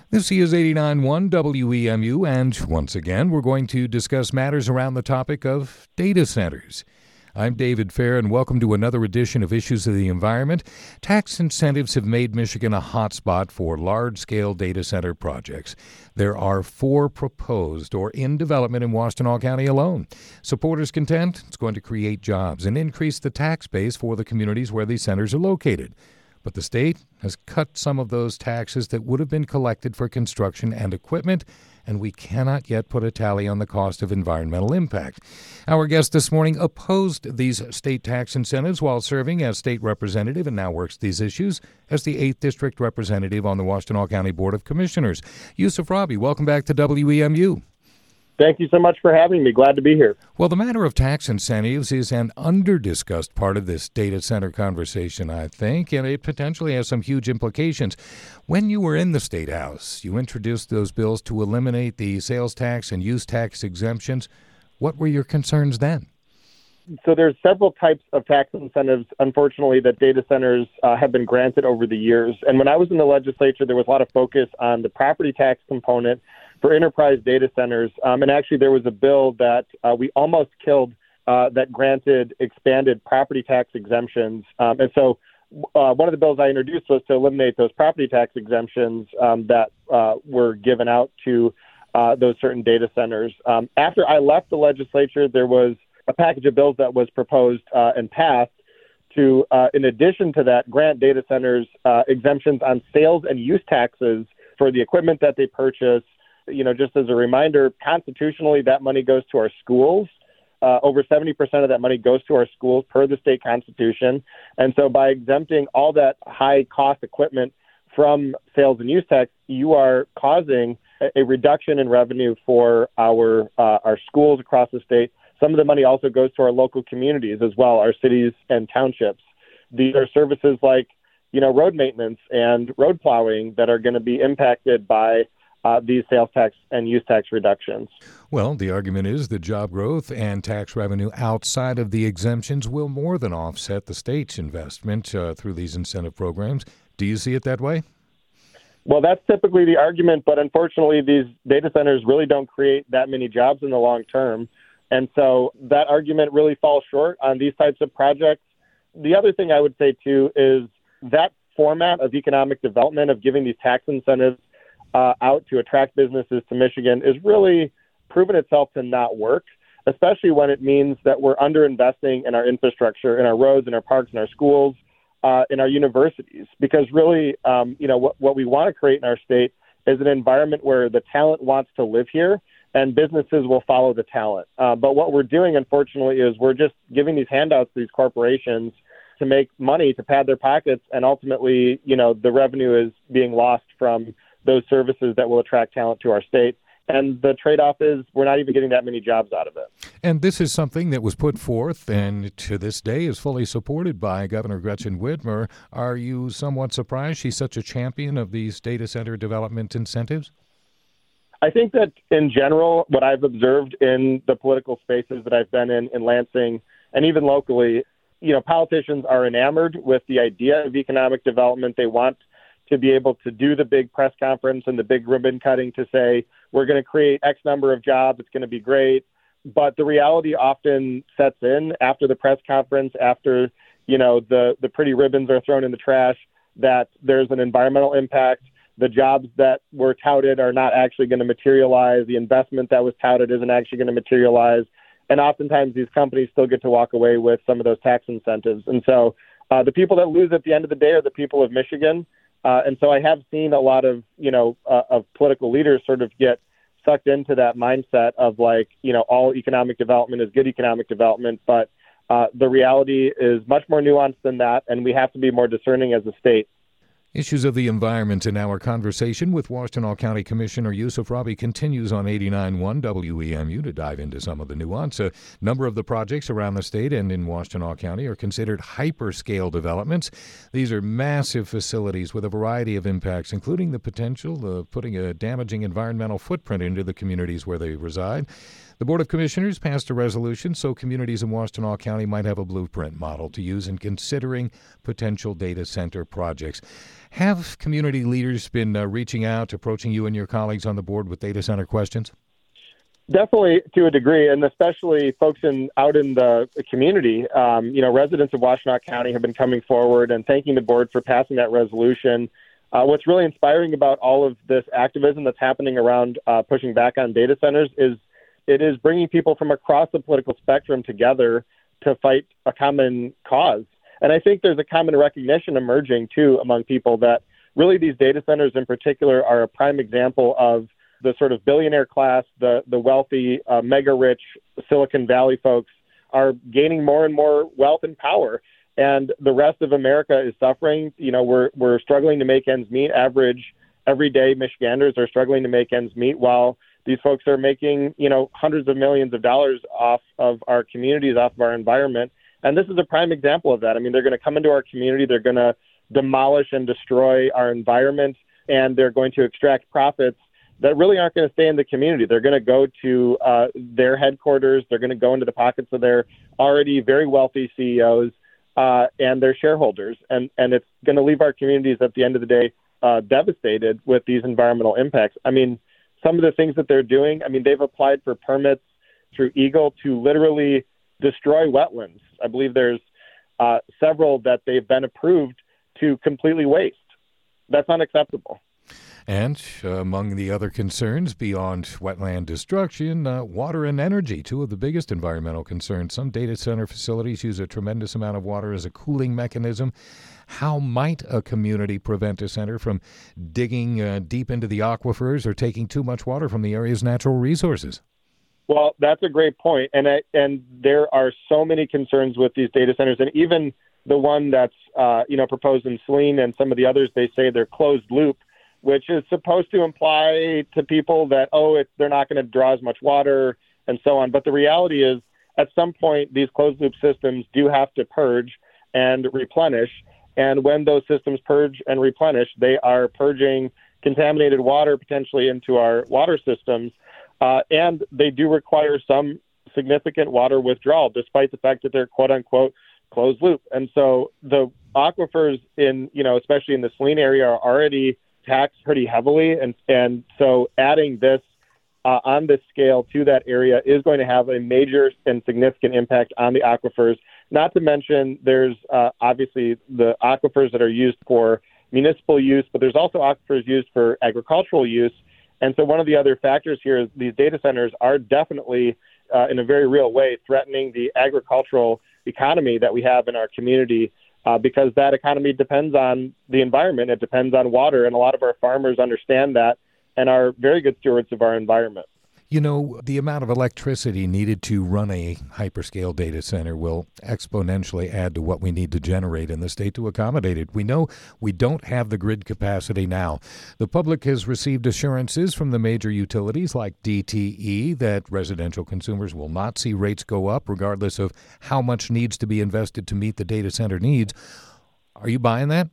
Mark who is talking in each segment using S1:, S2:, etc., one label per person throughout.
S1: This is 89.1 WEMU, and once again, we're going to discuss matters around the topic of data centers. I'm David Fair, and welcome to another edition of Issues of the Environment. Tax incentives have made Michigan a hotspot for large-scale data center projects. There are 4 proposed or in development in Washtenaw County alone. Supporters contend it's going to create jobs and increase the tax base for the communities where these centers are located. But the state has cut some of those taxes that would have been collected for construction and equipment, and we cannot yet put a tally on the cost of environmental impact. Our guest this morning opposed these state tax incentives while serving as state representative and now works these issues as the 8th District Representative on the Washtenaw County Board of Commissioners. Yusuf Rabi, welcome back to WEMU.
S2: Thank you so much for having me. Glad to be here.
S1: Well, the matter of tax incentives is an under-discussed part of this data center conversation, I think, and it potentially has some huge implications. When you were in the State House, you introduced those bills to eliminate the sales tax and use tax exemptions. What were your concerns then?
S2: So there's several types of tax incentives, unfortunately, that data centers have been granted over the years. And when I was in the legislature, there was a lot of focus on the property tax component for enterprise data centers. And actually, there was a bill that we almost killed that granted expanded property tax exemptions. And so one of the bills I introduced was to eliminate those property tax exemptions that were given out to those certain data centers. After I left the legislature, there was a package of bills that was proposed and passed to, in addition to that, grant data centers exemptions on sales and use taxes for the equipment that they purchase. You know, just as a reminder, constitutionally, that money goes to our schools. Over 70% of that money goes to our schools per the state constitution. And so by exempting all that high-cost equipment from sales and use tax, you are causing a reduction in revenue for our schools across the state. Some of the money also goes to our local communities as well, our cities and townships. These are services like, road maintenance and road plowing that are going to be impacted by these sales tax and use tax reductions.
S1: Well, the argument is that job growth and tax revenue outside of the exemptions will more than offset the state's investment through these incentive programs. Do you see it that way?
S2: Well, that's typically the argument, but unfortunately, these data centers really don't create that many jobs in the long term. And so that argument really falls short on these types of projects. The other thing I would say, too, is that format of economic development, of giving these tax incentives out to attract businesses to Michigan, is really proven itself to not work, especially when it means that we're underinvesting in our infrastructure, in our roads, in our parks, in our schools, in our universities. Because really, what we want to create in our state is an environment where the talent wants to live here and businesses will follow the talent. But what we're doing, unfortunately, is we're just giving these handouts to these corporations to make money, to pad their pockets, and ultimately, the revenue is being lost from those services that will attract talent to our state. And the trade-off is we're not even getting that many jobs out of it.
S1: And this is something that was put forth and to this day is fully supported by Governor Gretchen Whitmer. Are you somewhat surprised she's such a champion of these data center development incentives?
S2: I think that in general, what I've observed in the political spaces that I've been in Lansing and even locally, politicians are enamored with the idea of economic development. They want to be able to do the big press conference and the big ribbon cutting to say, we're going to create X number of jobs, it's going to be great. But the reality often sets in after the press conference, after, the pretty ribbons are thrown in the trash, that there's an environmental impact. The jobs that were touted are not actually going to materialize. The investment that was touted isn't actually going to materialize. And oftentimes these companies still get to walk away with some of those tax incentives. And so the people that lose at the end of the day are the people of Michigan. And so I have seen a lot of, of political leaders sort of get sucked into that mindset of all economic development is good economic development. But the reality is much more nuanced than that. And we have to be more discerning as a state.
S1: Issues of the environment in our conversation with Washtenaw County Commissioner Yusuf Rabi continues on 89.1 WEMU to dive into some of the nuance. A number of the projects around the state and in Washtenaw County are considered hyperscale developments. These are massive facilities with a variety of impacts, including the potential of putting a damaging environmental footprint into the communities where they reside. The Board of Commissioners passed a resolution so communities in Washtenaw County might have a blueprint model to use in considering potential data center projects. Have community leaders been reaching out, approaching you and your colleagues on the board with data center questions?
S2: Definitely to a degree, and especially folks out in the community. Residents of Washtenaw County have been coming forward and thanking the board for passing that resolution. What's really inspiring about all of this activism that's happening around pushing back on data centers is it is bringing people from across the political spectrum together to fight a common cause. And I think there's a common recognition emerging, too, among people that really these data centers in particular are a prime example of the sort of billionaire class, the wealthy, mega-rich Silicon Valley folks are gaining more and more wealth and power. And the rest of America is suffering. We're struggling to make ends meet. Average, everyday Michiganders are struggling to make ends meet while these folks are making, hundreds of millions of dollars off of our communities, off of our environment. And this is a prime example of that. I mean, they're going to come into our community. They're going to demolish and destroy our environment, and they're going to extract profits that really aren't going to stay in the community. They're going to go to their headquarters. They're going to go into the pockets of their already very wealthy CEOs and their shareholders. And it's going to leave our communities at the end of the day devastated with these environmental impacts. I mean, some of the things that they're doing, they've applied for permits through EGLE to literally destroy wetlands. I believe there's several that they've been approved to completely waste. That's unacceptable.
S1: And among the other concerns beyond wetland destruction, water and energy, two of the biggest environmental concerns. Some data center facilities use a tremendous amount of water as a cooling mechanism. How might a community prevent a center from digging deep into the aquifers or taking too much water from the area's natural resources?
S2: Well, that's a great point. And there are so many concerns with these data centers, and even the one that's proposed in Saline and some of the others, they say they're closed loop, which is supposed to imply to people that, they're not going to draw as much water and so on. But the reality is, at some point, these closed-loop systems do have to purge and replenish. And when those systems purge and replenish, they are purging contaminated water potentially into our water systems. And they do require some significant water withdrawal, despite the fact that they're, quote-unquote, closed-loop. And so the aquifers especially in the Saline area, are already taxed pretty heavily, and so adding this on this scale to that area is going to have a major and significant impact on the aquifers. Not to mention, there's obviously the aquifers that are used for municipal use, but there's also aquifers used for agricultural use. And so one of the other factors here is these data centers are definitely, in a very real way, threatening the agricultural economy that we have in our community. Because that economy depends on the environment. It depends on water, and a lot of our farmers understand that and are very good stewards of our environment.
S1: The amount of electricity needed to run a hyperscale data center will exponentially add to what we need to generate in the state to accommodate it. We know we don't have the grid capacity now. The public has received assurances from the major utilities like DTE that residential consumers will not see rates go up regardless of how much needs to be invested to meet the data center needs. Are you buying that?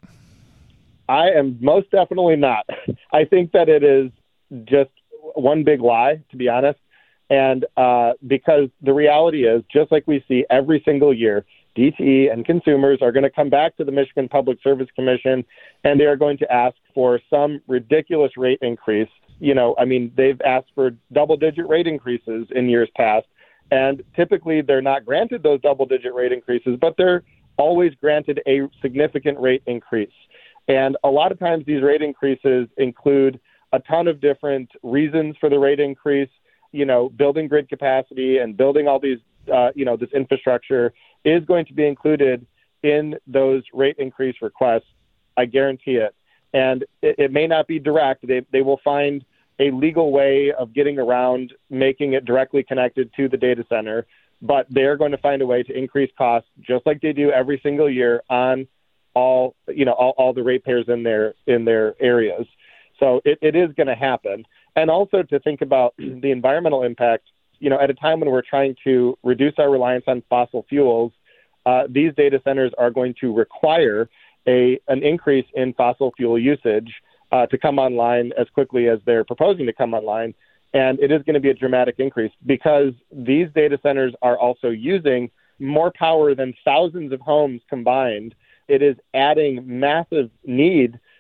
S2: I am most definitely not. I think that it is just one big lie, to be honest. And because the reality is, just like we see every single year, DTE and consumers are going to come back to the Michigan Public Service Commission, and they are going to ask for some ridiculous rate increase. They've asked for double-digit rate increases in years past, and typically they're not granted those double-digit rate increases, but they're always granted a significant rate increase. And a lot of times these rate increases include a ton of different reasons for the rate increase. Building grid capacity and building all these, this infrastructure is going to be included in those rate increase requests. I guarantee it. And it may not be direct. They will find a legal way of getting around making it directly connected to the data center, but they're going to find a way to increase costs just like they do every single year on all the ratepayers in their areas. So it is going to happen. And also to think about the environmental impact, at a time when we're trying to reduce our reliance on fossil fuels, these data centers are going to require an increase in fossil fuel usage to come online as quickly as they're proposing to come online. And it is going to be a dramatic increase because these data centers are also using more power than thousands of homes combined. It is adding massive need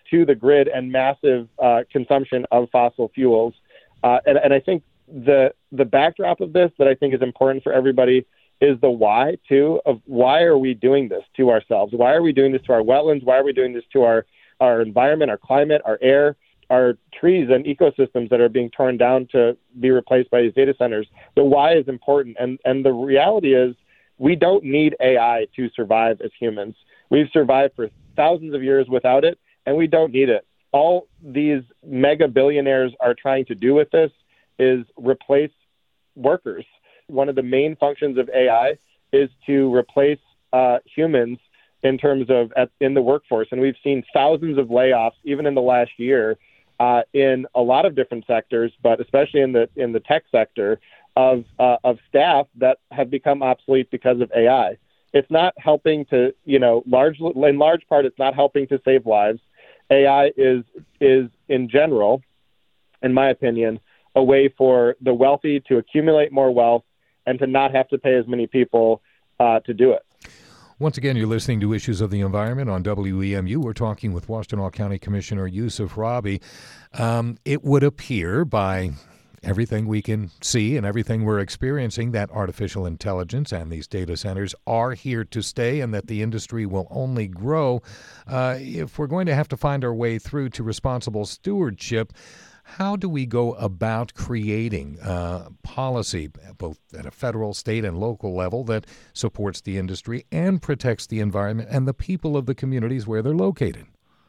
S2: to the grid and massive consumption of fossil fuels. And I think the backdrop of this that I think is important for everybody is the why, too, of why are we doing this to ourselves? Why are we doing this to our wetlands? Why are we doing this to our environment, our climate, our air, our trees and ecosystems that are being torn down to be replaced by these data centers? The why is important. And the reality is we don't need AI to survive as humans. We've survived for thousands of years without it, and we don't need it. All these mega billionaires are trying to do with this is replace workers. One of the main functions of AI is to replace humans in terms of in the workforce. And we've seen thousands of layoffs, even in the last year, in a lot of different sectors, but especially in the tech sector, of staff that have become obsolete because of AI. It's not helping to, in large part, it's not helping to save lives. AI is in general, in my opinion, a way for the wealthy to accumulate more wealth and to not have to pay as many people to do it.
S1: Once again, you're listening to Issues of the Environment on WEMU. We're talking with Washtenaw County Commissioner Yousef Rabhi. It would appear by everything we can see and everything we're experiencing that artificial intelligence and these data centers are here to stay and that the industry will only grow. If we're going to have to find our way through to responsible stewardship, how do we go about creating policy, both at a federal, state, and local level, that supports the industry and protects the environment and the people of the communities where they're located?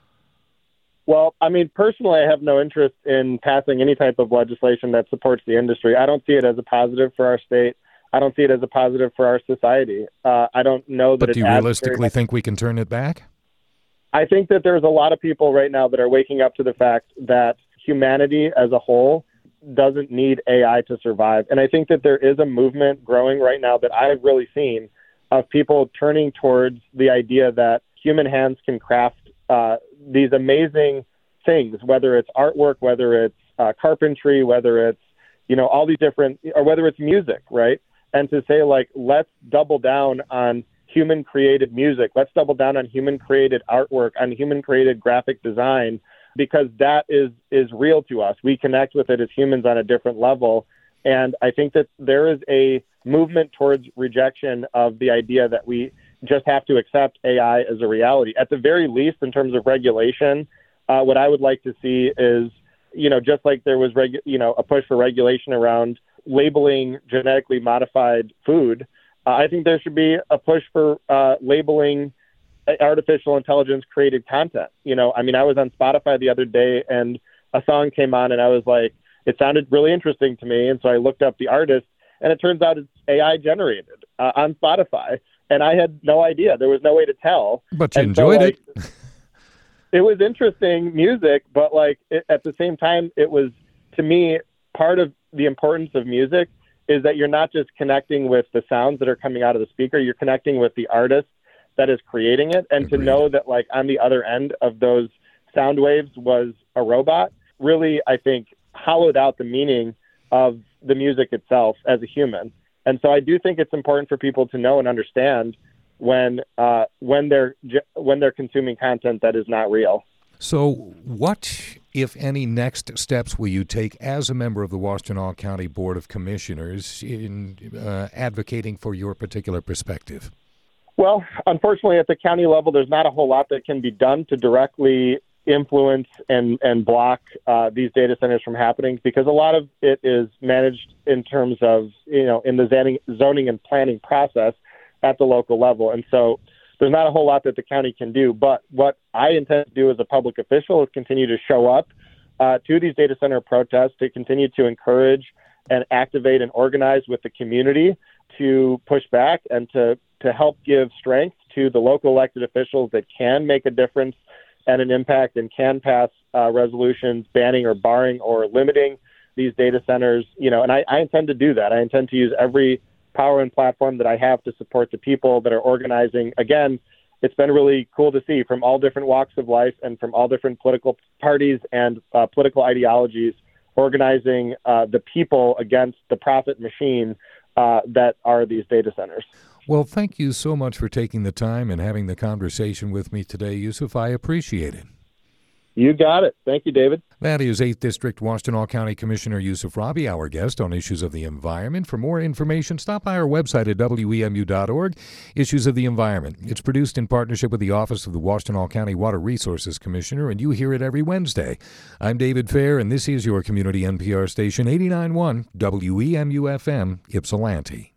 S2: Well, I mean, personally, I have no interest in passing any type of legislation that supports the industry. I don't see it as a positive for our state. I don't see it as a positive for our society. I don't know that.
S1: But do you realistically think we can turn it back?
S2: I think that there's a lot of people right now that are waking up to the fact that humanity as a whole doesn't need AI to survive. And I think that there is a movement growing right now that I've really seen of people turning towards the idea that human hands can craft these amazing things, whether it's artwork, whether it's carpentry, whether it's, all these different, or whether it's music, right? And to say, like, let's double down on human created music. Let's double down on human created artwork, on human created graphic design, because that is real to us. We connect with it as humans on a different level. And I think that there is a movement towards rejection of the idea that we just have to accept AI as a reality. At the very least, in terms of regulation, what I would like to see is, just like there was, a push for regulation around labeling genetically modified food, I think there should be a push for labeling artificial intelligence created content. I was on Spotify the other day and a song came on and I was like, it sounded really interesting to me. And so I looked up the artist and it turns out it's AI generated on Spotify. And I had no idea. There was no way to tell.
S1: But you enjoyed it.
S2: It was interesting music, but at the same time, it was, to me, part of the importance of music is that you're not just connecting with the sounds that are coming out of the speaker, you're connecting with the artist that is creating it. And
S1: Agreed.
S2: To know that on the other end of those sound waves was a robot really, I think, hollowed out the meaning of the music itself as a human. And so I do think it's important for people to know and understand when they're consuming content that is not real.
S1: So what, if any, next steps will you take as a member of the Washtenaw County Board of Commissioners in advocating for your particular perspective?
S2: Well, unfortunately, at the county level, there's not a whole lot that can be done to directly influence and block these data centers from happening, because a lot of it is managed in terms of, in the zoning and planning process at the local level. And so there's not a whole lot that the county can do. But what I intend to do as a public official is continue to show up to these data center protests, to continue to encourage and activate and organize with the community to push back and to help give strength to the local elected officials that can make a difference and an impact and can pass resolutions banning or barring or limiting these data centers. And I intend to do that. I intend to use every power and platform that I have to support the people that are organizing. Again, it's been really cool to see from all different walks of life and from all different political parties and political ideologies organizing the people against the profit machine that are these data centers.
S1: Well, thank you so much for taking the time and having the conversation with me today, Yousef. I appreciate it.
S2: You got it. Thank you, David.
S1: That is 8th District Washtenaw County Commissioner Yusuf Rabi, our guest on issues of the environment. For more information, stop by our website at wemu.org, Issues of the Environment. It's produced in partnership with the Office of the Washtenaw County Water Resources Commissioner, and you hear it every Wednesday. I'm David Fair, and this is your community NPR station, 89.1 WEMU-FM, Ypsilanti.